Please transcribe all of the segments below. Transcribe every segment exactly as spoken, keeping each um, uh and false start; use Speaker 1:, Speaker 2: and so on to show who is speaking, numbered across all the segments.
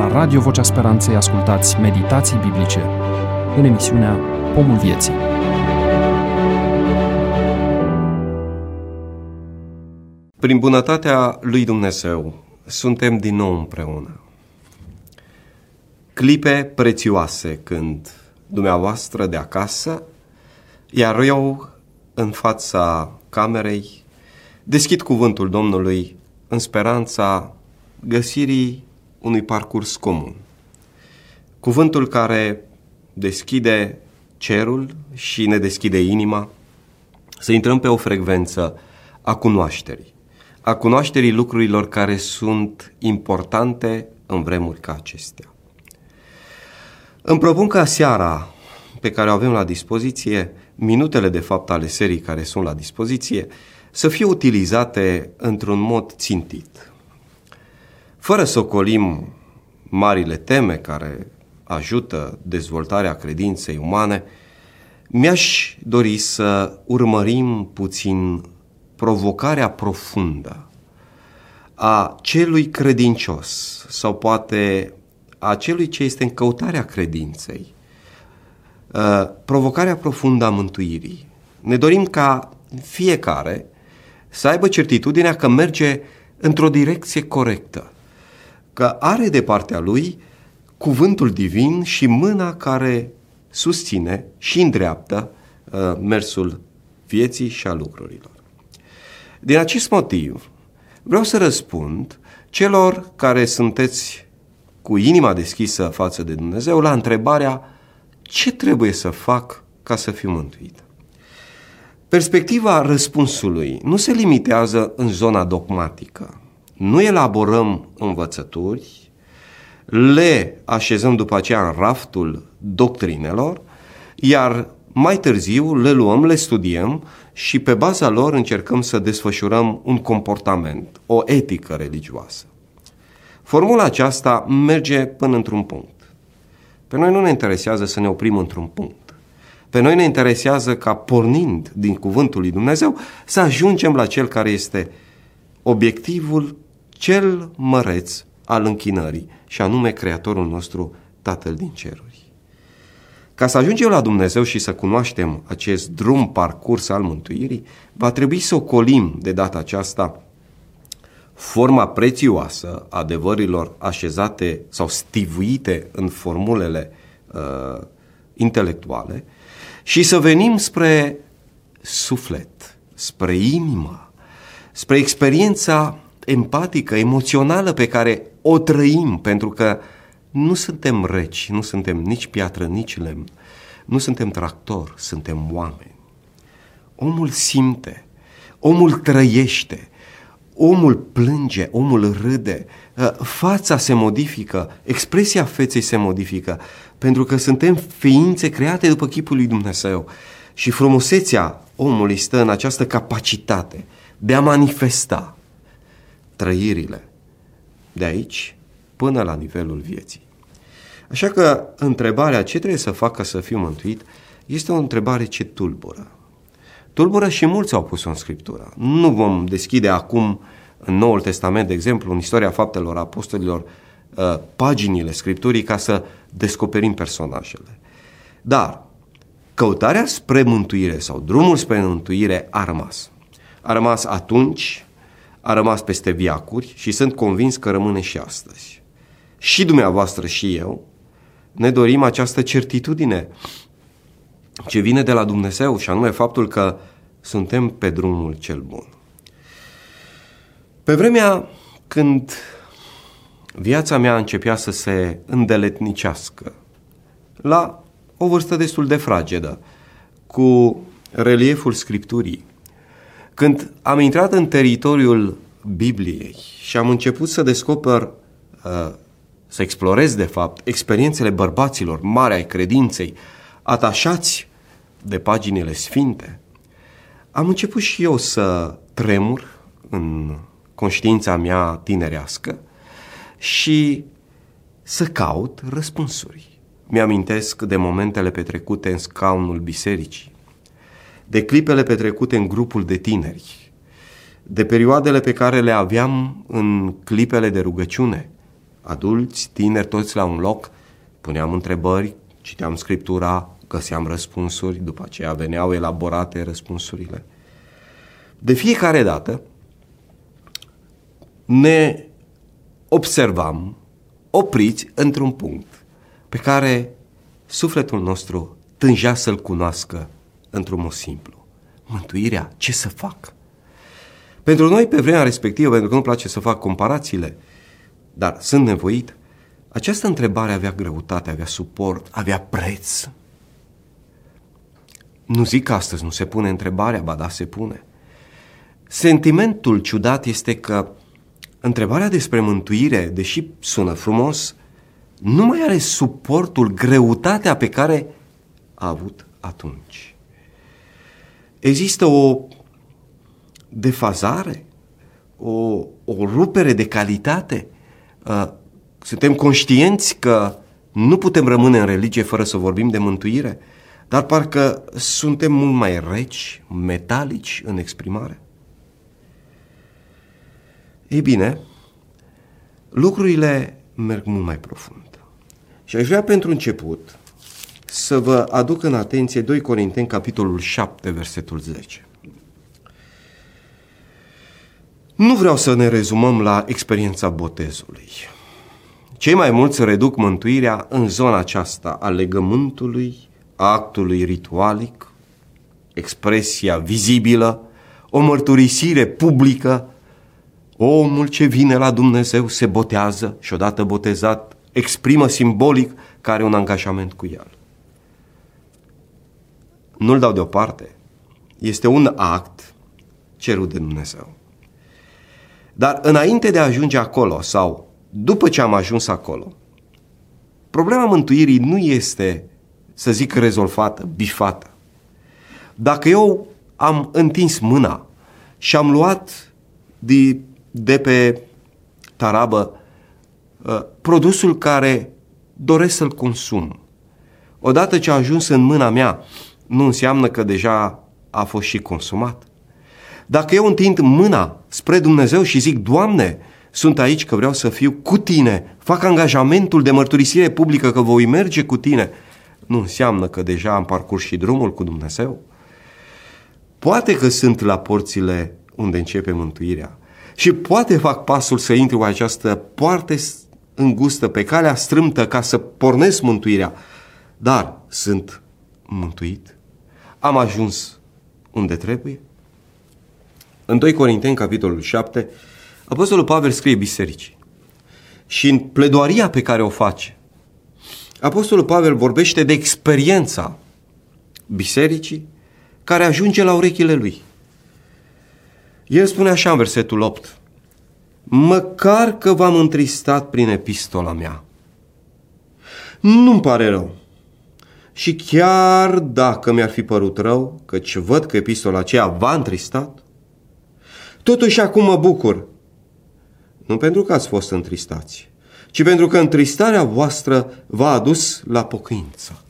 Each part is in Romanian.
Speaker 1: La Radio Vocea Speranței ascultați meditații biblice în emisiunea Pomul Vieții.
Speaker 2: Prin bunătatea lui Dumnezeu suntem din nou împreună. Clipe prețioase când dumneavoastră de acasă, iar eu în fața camerei deschid cuvântul Domnului în speranța găsirii unui parcurs comun. Cuvântul care deschide cerul și ne deschide inima să intrăm pe o frecvență a cunoașterii, a cunoașterii lucrurilor care sunt importante în vremuri ca acestea. Îmi propun ca seara pe care o avem la dispoziție, minutele de fapt ale serii care sunt la dispoziție, să fie utilizate într-un mod țintit. Fără să ocolim marile teme care ajută dezvoltarea credinței umane, mi-aș dori să urmărim puțin provocarea profundă a celui credincios sau poate a celui ce este în căutarea credinței, provocarea profundă a mântuirii. Ne dorim ca fiecare să aibă certitudinea că merge într-o direcție corectă, că are de partea lui cuvântul divin și mâna care susține și îndreaptă uh, mersul vieții și a lucrurilor. Din acest motiv, vreau să răspund celor care sunteți cu inima deschisă față de Dumnezeu la întrebarea: ce trebuie să fac ca să fiu mântuit? Perspectiva răspunsului nu se limitează în zona dogmatică. Nu elaborăm învățături, le așezăm după aceea în raftul doctrinelor, iar mai târziu le luăm, le studiem și pe baza lor încercăm să desfășurăm un comportament, o etică religioasă. Formula aceasta merge până într-un punct. Pe noi nu ne interesează să ne oprim într-un punct. Pe noi ne interesează ca, pornind din cuvântul lui Dumnezeu, să ajungem la cel care este obiectivul cel măreț al închinării, și anume Creatorul nostru, Tatăl din ceruri. Ca să ajungem la Dumnezeu și să cunoaștem acest drum parcurs al mântuirii, va trebui să ocolim de data aceasta forma prețioasă a adevărilor așezate sau stivuite în formulele uh, intelectuale și să venim spre suflet, spre inimă, spre experiența empatică, emoțională pe care o trăim, pentru că nu suntem reci, nu suntem nici piatră, nici lemn, nu suntem tractor, suntem oameni. Omul simte, omul trăiește, omul plânge, omul râde, fața se modifică, expresia feței se modifică, pentru că suntem ființe create după chipul lui Dumnezeu și frumusețea omului stă în această capacitate de a manifesta trăirile de aici până la nivelul vieții. Așa că întrebarea ce trebuie să fac ca să fiu mântuit este o întrebare ce tulbură. Tulbură și mulți au pus-o în Scriptură. Nu vom deschide acum în Noul Testament, de exemplu, în istoria faptelor apostolilor, paginile Scripturii ca să descoperim personajele. Dar căutarea spre mântuire sau drumul spre mântuire a rămas. A rămas atunci, a rămas peste viacuri și sunt convins că rămâne și astăzi. Și dumneavoastră și eu ne dorim această certitudine ce vine de la Dumnezeu, și anume faptul că suntem pe drumul cel bun. Pe vremea când viața mea începea să se îndeletnicească, la o vârstă destul de fragedă, cu relieful Scripturii, când am intrat în teritoriul Bibliei și am început să descoper, să explorez de fapt experiențele bărbaților mari ai credinței, atașați de paginile sfinte, am început și eu să tremur în conștiința mea tinerească și să caut răspunsuri. Mi-amintesc de momentele petrecute în scaunul bisericii, de clipele petrecute în grupul de tineri, de perioadele pe care le aveam în clipele de rugăciune adulți, tineri, toți la un loc, puneam întrebări, citeam Scriptura, găseam răspunsuri, după aceea veneau elaborate răspunsurile. De fiecare dată ne observam opriți într-un punct pe care sufletul nostru tângea să-l cunoască într-un mod simplu. Mântuirea, ce să fac? Pentru noi, pe vremea respectivă, pentru că nu place să fac comparațiile, dar sunt nevoit, această întrebare avea greutate, avea suport, avea preț. Nu zic că astăzi nu se pune întrebarea, ba da, se pune. Sentimentul ciudat este că întrebarea despre mântuire, deși sună frumos, nu mai are suportul, greutatea pe care a avut atunci. Există o defazare, o, o rupere de calitate. Suntem conștienți că nu putem rămâne în religie fără să vorbim de mântuire, dar parcă suntem mult mai reci, metalici în exprimare. Ei bine, lucrurile merg mult mai profund. Și aș vrea pentru început să vă aduc în atenție doi Corinteni, capitolul șapte, versetul zece. Nu vreau să ne rezumăm la experiența botezului. Cei mai mulți reduc mântuirea în zona aceasta a legământului, a actului ritualic, expresia vizibilă, o mărturisire publică. Omul ce vine la Dumnezeu se botează și odată botezat exprimă simbolic că are un angajament cu El. Nu-l dau deoparte. Este un act cerut de Dumnezeu. Dar înainte de a ajunge acolo sau după ce am ajuns acolo, problema mântuirii nu este, să zic, rezolvată, bifată. Dacă eu am întins mâna și am luat de, de pe tarabă uh, produsul care doresc să-l consum, odată ce a ajuns în mâna mea, nu înseamnă că deja a fost și consumat. Dacă eu întind mâna spre Dumnezeu și zic, Doamne, sunt aici că vreau să fiu cu Tine, fac angajamentul de mărturisire publică că voi merge cu Tine, nu înseamnă că deja am parcurs și drumul cu Dumnezeu. Poate că sunt la porțile unde începe mântuirea și poate fac pasul să intru în această poartă îngustă, pe calea strâmtă ca să pornesc mântuirea, dar sunt mântuit? Am ajuns unde trebuie? În doi Corinteni, capitolul șapte, Apostolul Pavel scrie bisericii și în pledoaria pe care o face, Apostolul Pavel vorbește de experiența bisericii care ajunge la urechile lui. El spune așa în versetul opt: măcar că v-am întristat prin epistola mea, nu-mi pare rău. Și chiar dacă mi-ar fi părut rău, căci văd că epistola aceea v-a întristat, totuși acum mă bucur, nu pentru că ați fost întristați, ci pentru că întristarea voastră v-a adus la pocăință.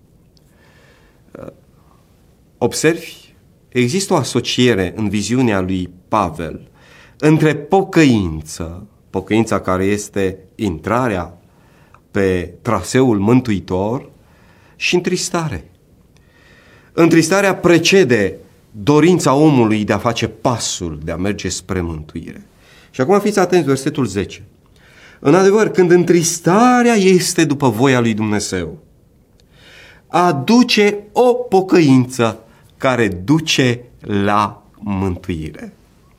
Speaker 2: Observi, există o asociere în viziunea lui Pavel între pocăință, pocăința care este intrarea pe traseul mântuitor, și întristare. Întristarea precede dorința omului de a face pasul, de a merge spre mântuire. Și acum fiți atenți, versetul zece. În adevăr, când întristarea este după voia lui Dumnezeu, aduce o pocăință care duce la mântuire.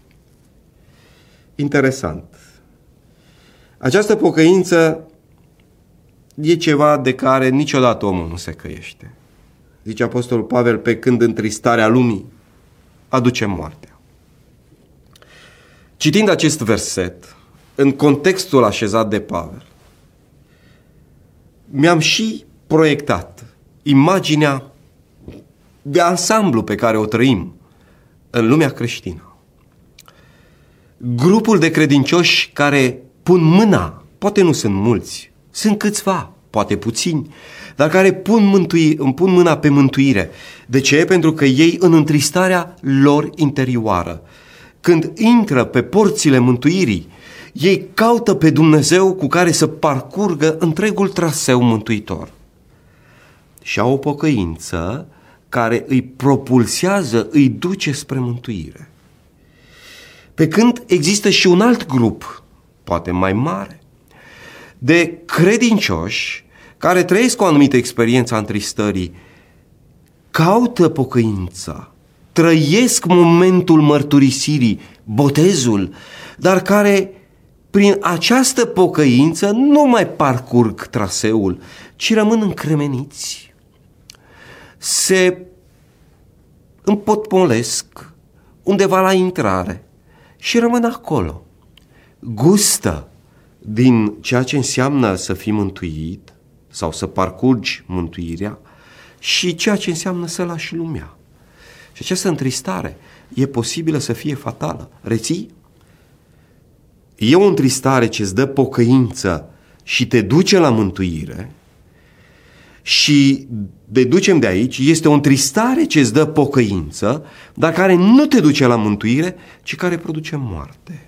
Speaker 2: Interesant. Această pocăință e ceva de care niciodată omul nu se căiește. Zice Apostolul Pavel, pe când întristarea lumii aduce moartea. Citind acest verset, în contextul așezat de Pavel, mi-am și proiectat imaginea de ansamblu pe care o trăim în lumea creștină. Grupul de credincioși care pun mâna, poate nu sunt mulți, sunt câțiva, poate puțini, dar care pun, mântui, îmi pun mâna pe mântuire. De ce? Pentru că ei, în întristarea lor interioară, când intră pe porțile mântuirii, Ei caută pe Dumnezeu cu care să parcurgă întregul traseu mântuitor. Și au o pocăință care îi propulsează, îi duce spre mântuire. Pe când există și un alt grup, poate mai mare, de credincioși care trăiesc o anumită experiență a întristării, caută pocăința, trăiesc momentul mărturisirii, botezul, dar care prin această pocăință nu mai parcurg traseul, ci rămân încremeniți, se împotmolesc undeva la intrare și rămân acolo. Gustă din ceea ce înseamnă să fii mântuit sau să parcurgi mântuirea și ceea ce înseamnă să lași lumea. Și această întristare e posibilă să fie fatală. Reții? E o întristare ce îți dă pocăință și te duce la mântuire și deducem de aici, este o întristare ce îți dă pocăință, dar care nu te duce la mântuire, ci care produce moarte.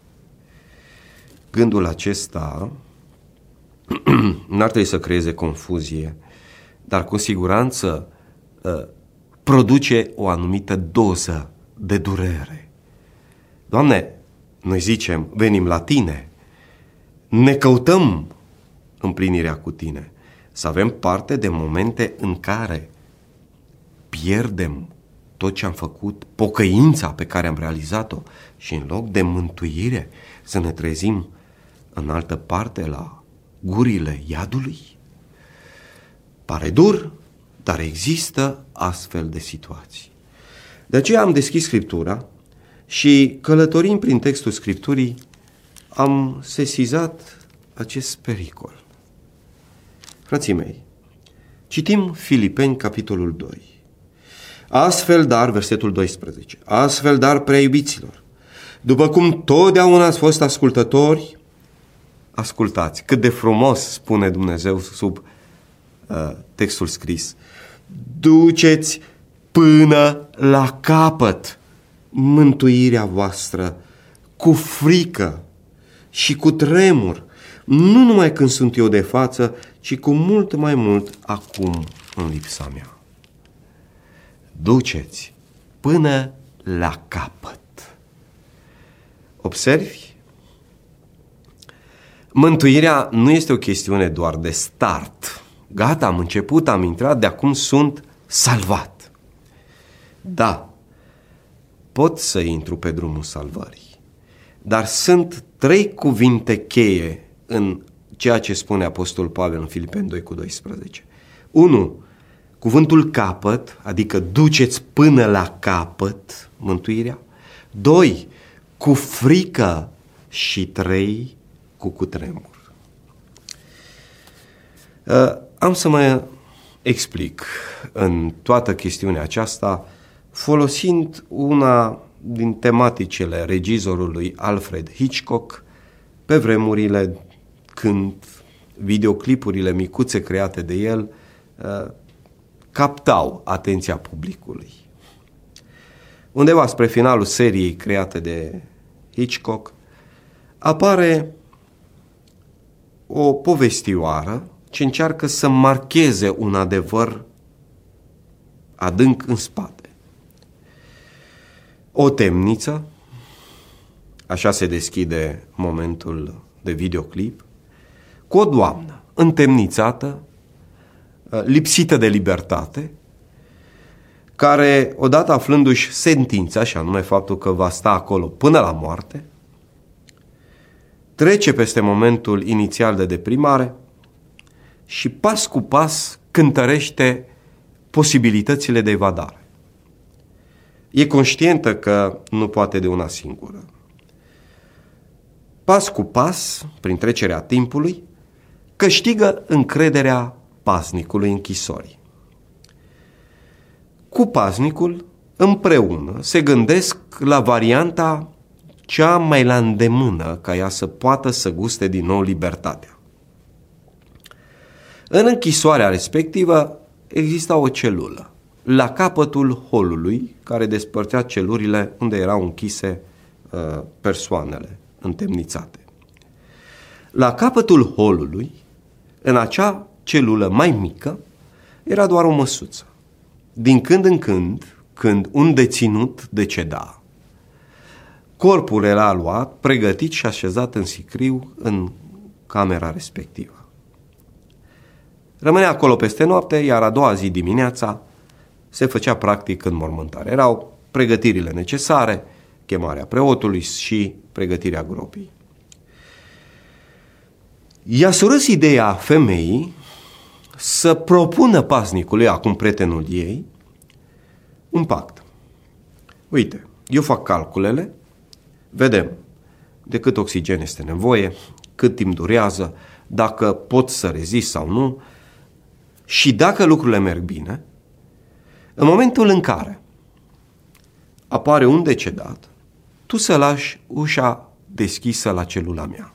Speaker 2: Gândul acesta n-ar trebui să creeze confuzie, dar cu siguranță produce o anumită doză de durere. Doamne, noi zicem, venim la Tine, ne căutăm împlinirea cu Tine, să avem parte de momente în care pierdem tot ce am făcut, pocăința pe care am realizat-o și în loc de mântuire să ne trezim în altă parte la gurile iadului? Pare dur, dar există astfel de situații. De aceea am deschis Scriptura și călătorind prin textul Scripturii am sesizat acest pericol. Frații mei, citim Filipeni, capitolul doi. Astfel, dar, versetul doisprezece, astfel, dar, prea iubiților, după cum totdeauna ați fost ascultători, ascultați, cât de frumos spune Dumnezeu sub uh, textul scris, duceți până la capăt mântuirea voastră cu frică și cu tremur, nu numai când sunt eu de față, ci cu mult mai mult acum în lipsa mea. Duceți până la capăt. Observi? Mântuirea nu este o chestiune doar de start. Gata, am început, am intrat, de acum sunt salvat. Da, pot să intru pe drumul salvării, dar sunt trei cuvinte cheie în ceea ce spune Apostolul Pavel în Filipeni doi cu doisprezece. unu. Cuvântul capăt, adică duceți până la capăt mântuirea. doi. Cu frică și trei. Cu cutremur. Am să mă explic în toată chestiunea aceasta folosind una din tematicile regizorului Alfred Hitchcock pe vremurile când videoclipurile micuțe create de el captau atenția publicului. Undeva spre finalul seriei create de Hitchcock apare o povestioară ce încearcă să marcheze un adevăr adânc în spate. O temniță, așa se deschide momentul de videoclip, cu o doamnă întemnițată, lipsită de libertate, care, odată aflându-și sentința, și anume faptul că va sta acolo până la moarte, trece peste momentul inițial de deprimare și pas cu pas cântărește posibilitățile de evadare. E conștientă că nu poate de una singură. Pas cu pas, prin trecerea timpului, câștigă încrederea paznicului închisorii. Cu paznicul, împreună, se gândesc la varianta cea mai la îndemână ca ea să poată să guste din nou libertatea. În închisoarea respectivă exista o celulă, la capătul holului care despărțea celurile unde erau închise uh, persoanele întemnițate. La capătul holului, în acea celulă mai mică, era doar o măsuță. Din când în când, când un deținut deceda, corpul era luat, pregătit și așezat în sicriu în camera respectivă. Rămânea acolo peste noapte, iar a doua zi dimineața se făcea practic înmormântare. Erau pregătirile necesare, chemarea preotului și pregătirea gropii. I-a surâs ideea femeii să propună paznicului, acum prietenul ei, un pact. Uite, eu fac calculele, vedem de cât oxigen este nevoie, cât timp durează, dacă pot să rezist sau nu și dacă lucrurile merg bine, în momentul în care apare un decedat, tu să lași ușa deschisă la celula mea.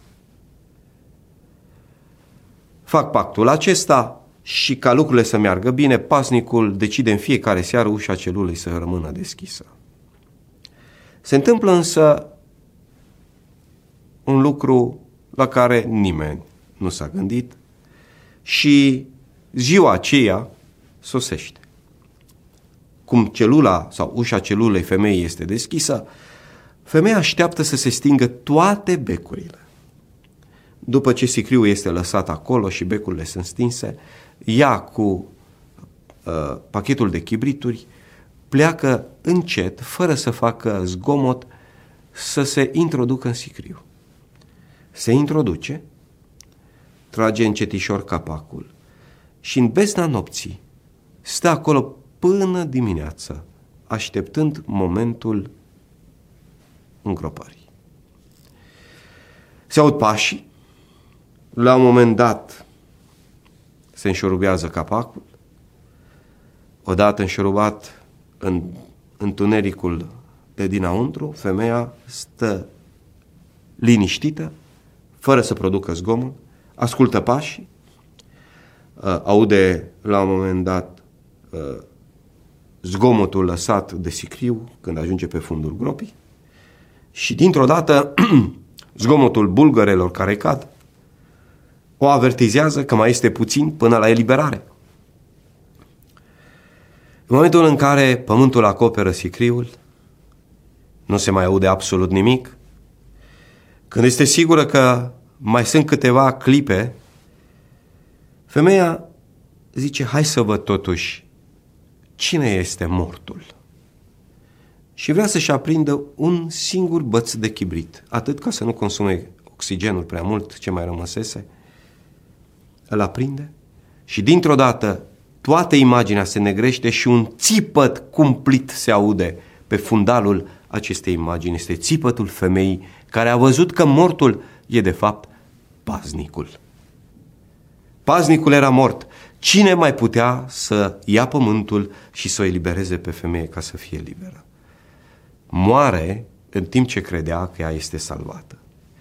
Speaker 2: Fac pactul acesta și ca lucrurile să meargă bine, paznicul decide în fiecare seară ușa celulei să rămână deschisă. Se întâmplă însă un lucru la care nimeni nu s-a gândit și ziua aceea sosește. Cum celula sau ușa celulei femeii este deschisă, femeia așteaptă să se stingă toate becurile. După ce sicriul este lăsat acolo și becurile sunt stinse, ea cu uh, pachetul de chibrituri pleacă încet, fără să facă zgomot, să se introducă în sicriu. Se introduce, trage încetișor capacul și în bezna nopții stă acolo până dimineață, așteptând momentul îngropării. Se aud pașii, la un moment dat se înșurubează capacul, odată înșurubat în întunericul de dinăuntru, femeia stă liniștită, fără să producă zgomot, ascultă pașii, aude la un moment dat zgomotul lăsat de sicriu când ajunge pe fundul gropii și dintr-o dată zgomotul bulgărelor care cad o avertizează că mai este puțin până la eliberare. În momentul în care pământul acoperă sicriul, nu se mai aude absolut nimic. Când este sigură că mai sunt câteva clipe, femeia zice, hai să văd totuși cine este mortul. Și vrea să-și aprindă un singur băț de chibrit, atât ca să nu consume oxigenul prea mult ce mai rămăsese. Îl aprinde și dintr-o dată toată imaginea se negrește și un țipăt cumplit se aude pe fundalul acestei imagini. Este țipătul femeii care a văzut că mortul e de fapt paznicul. Paznicul era mort. Cine mai putea să ia pământul și să o elibereze pe femeie ca să fie liberă? Moare în timp ce credea că ea este salvată.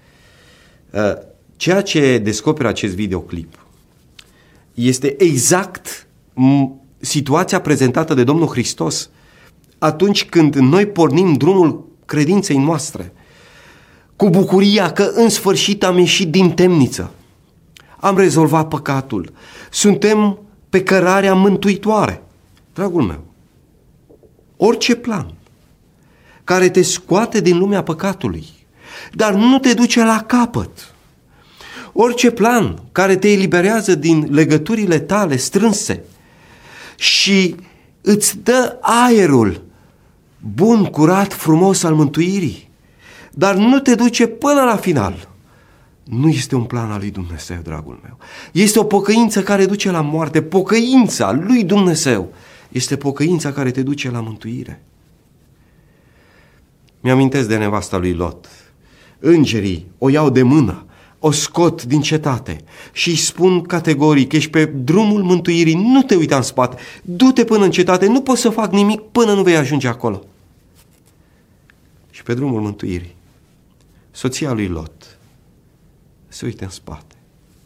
Speaker 2: Ceea ce descoperă acest videoclip este exact situația prezentată de Domnul Hristos atunci când noi pornim drumul credinței noastre cu bucuria că în sfârșit am ieșit din temniță, am rezolvat păcatul, suntem pe cărarea mântuitoare. Dragul meu, orice plan care te scoate din lumea păcatului, dar nu te duce la capăt, orice plan care te eliberează din legăturile tale strânse și îți dă aerul bun, curat, frumos al mântuirii, dar nu te duce până la final, nu este un plan al lui Dumnezeu, dragul meu. Este o pocăință care duce la moarte. Pocăința lui Dumnezeu este pocăința care te duce la mântuire. Mi-amintesc de nevasta lui Lot. Îngerii o iau de mână, o scot din cetate și îi spun categoric, ești pe drumul mântuirii, nu te uita în spate, du-te până în cetate, nu poți să fac nimic până nu vei ajunge acolo. Și pe drumul mântuirii, soția lui Lot se uită în spate.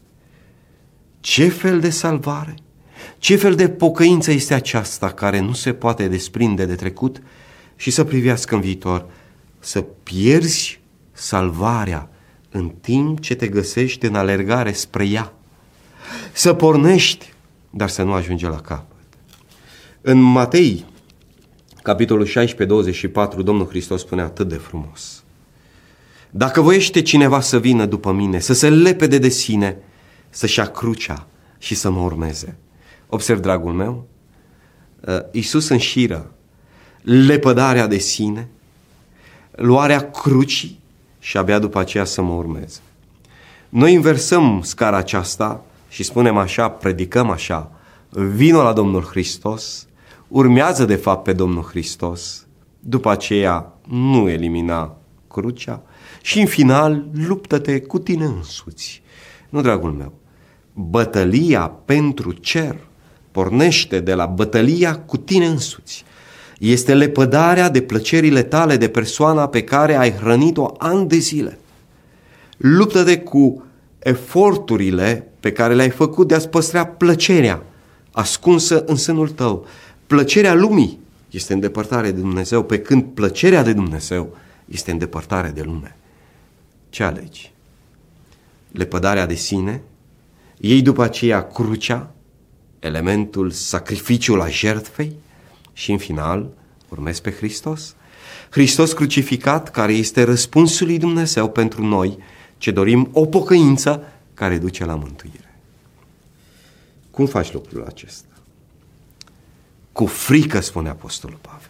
Speaker 2: Ce fel de salvare, ce fel de pocăință este aceasta care nu se poate desprinde de trecut și să privească în viitor, să pierzi salvarea în timp ce te găsești în alergare spre ea. Să pornești, dar să nu ajungi la capăt. În Matei, capitolul șaisprezece, douăzeci și patru, Domnul Hristos spune atât de frumos: dacă voiește cineva să vină după mine, să se lepede de sine, să-și ia crucea și să mă urmeze. Observ, dragul meu, Iisus înșiră lepădarea de sine, luarea crucii și abia după aceea să mă urmeze. Noi inversăm scara aceasta și spunem așa, predicăm așa: vino la Domnul Hristos, urmează de fapt pe Domnul Hristos, după aceea nu elimina crucea și în final luptă-te cu tine însuți. Nu, dragul meu, bătălia pentru cer pornește de la bătălia cu tine însuți. Este lepădarea de plăcerile tale, de persoana pe care ai hrănit-o ani de zile. Luptă-te cu eforturile pe care le-ai făcut de a-ți păstra plăcerea ascunsă în sânul tău. Plăcerea lumii este îndepărtare de Dumnezeu, pe când plăcerea de Dumnezeu este îndepărtare de lume. Ce alegi? Lepădarea de sine, iei după aceea crucea, elementul sacrificiul a jertfei și în final urmezi pe Hristos. Hristos crucificat, care este răspunsul lui Dumnezeu pentru noi ce dorim o pocăință care duce la mântuire. Cum faci lucrul acesta? Cu frică, spune Apostolul Pavel.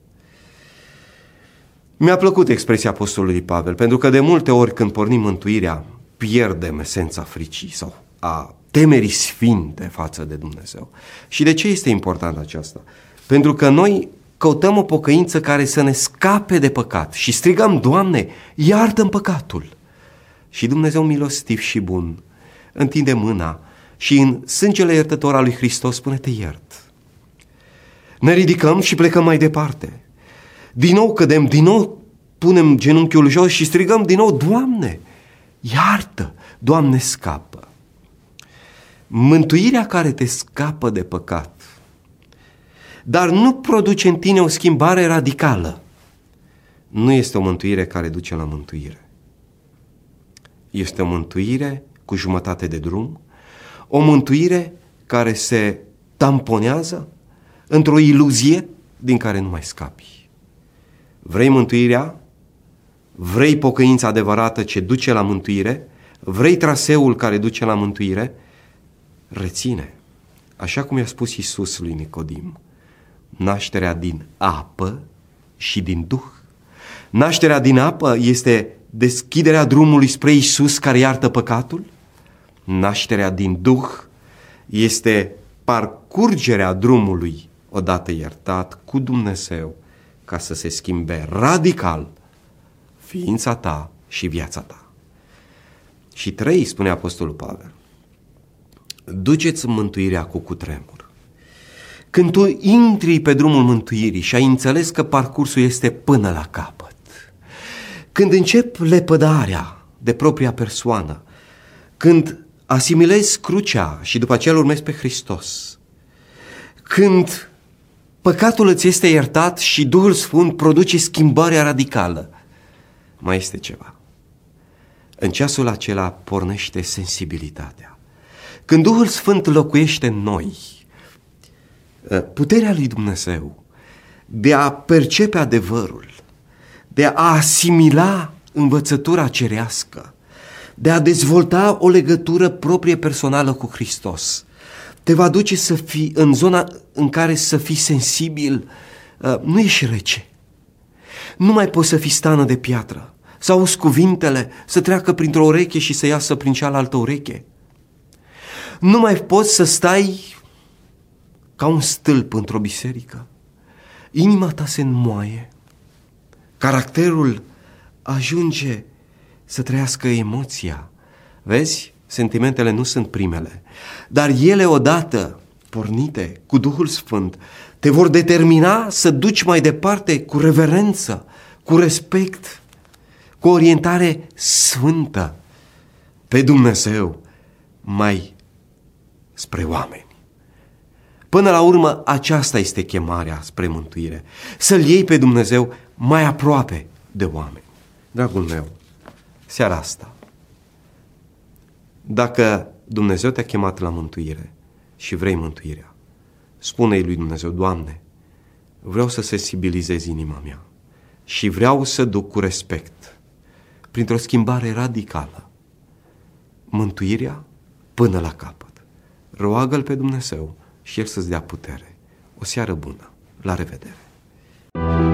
Speaker 2: Mi-a plăcut expresia Apostolului Pavel, pentru că de multe ori când pornim mântuirea, pierdem esența fricii sau a temerii sfinte față de Dumnezeu. Și de ce este important aceasta? Pentru că noi căutăm o pocăință care să ne scape de păcat și strigăm: Doamne, iartă-mi păcatul! Și Dumnezeu milostiv și bun întinde mâna și în sângele iertător al lui Hristos spune: te iert. Ne ridicăm și plecăm mai departe. Din nou cădem, din nou punem genunchiul jos și strigăm din nou: Doamne, iartă! Doamne, scapă! Mântuirea care te scapă de păcat, dar nu produce în tine o schimbare radicală, nu este o mântuire care duce la mântuire. Este o mântuire cu jumătate de drum, o mântuire care se tamponează într-o iluzie din care nu mai scapi. Vrei mântuirea? Vrei pocăința adevărată ce duce la mântuire? Vrei traseul care duce la mântuire? Reține, așa cum i-a spus Iisus lui Nicodim, nașterea din apă și din Duh. Nașterea din apă este deschiderea drumului spre Iisus care iartă păcatul. Nașterea din Duh este parcurgerea drumului odată iertat cu Dumnezeu ca să se schimbe radical ființa ta și viața ta. Și trei, spune Apostolul Pavel, duceți mântuirea cu cutremur. Când tu intri pe drumul mântuirii și ai înțeles că parcursul este până la capăt, când începi lepădarea de propria persoană, când asimilezi crucea și după aceea îl urmezi pe Hristos, când păcatul îți este iertat și Duhul Sfânt produce schimbarea radicală, mai este ceva. În ceasul acela pornește sensibilitatea. Când Duhul Sfânt locuiește în noi, puterea lui Dumnezeu de a percepe adevărul, de a asimila învățătura cerească, de a dezvolta o legătură proprie personală cu Hristos, te va duce să fii în zona în care să fii sensibil, nu ești rece, nu mai poți să fii stană de piatră, să auzi cuvintele să treacă printr-o ureche și să iasă prin cealaltă ureche. Nu mai poți să stai ca un stâlp într-o biserică. Inima ta se înmoaie, caracterul ajunge să trăiască emoția. Vezi? Sentimentele nu sunt primele, dar ele odată pornite cu Duhul Sfânt te vor determina să duci mai departe cu reverență, cu respect, cu orientare sfântă pe Dumnezeu mai spre oameni. Până la urmă, aceasta este chemarea spre mântuire, să-L iei pe Dumnezeu mai aproape de oameni. Dragul meu, seara asta, Dacă Dumnezeu te-a chemat la mântuire și vrei mântuirea, spune-i lui Dumnezeu: Doamne, vreau să sensibilizez inima mea și vreau să duc cu respect, printr-o schimbare radicală, mântuirea până la capăt. Roagă-L pe Dumnezeu și El să-ți dea putere. O seară bună! La revedere!